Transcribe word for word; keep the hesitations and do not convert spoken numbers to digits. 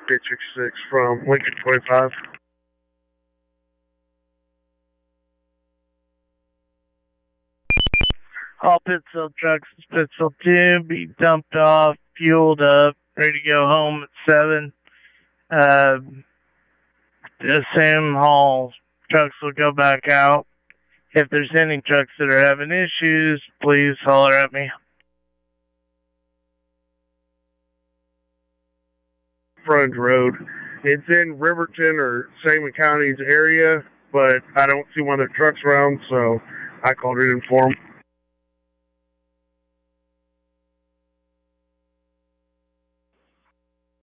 eight sixty-six from Lincoln twenty-five. All Pittsfield trucks, Pittsfield two, be dumped off, fueled up, ready to go home at seven. Uh, assume all trucks will go back out. If there's any trucks that are having issues, please holler at me. Frontage Road. It's in Riverton or Sangamon County's area, but I don't see one of their trucks around, so I called it in for them.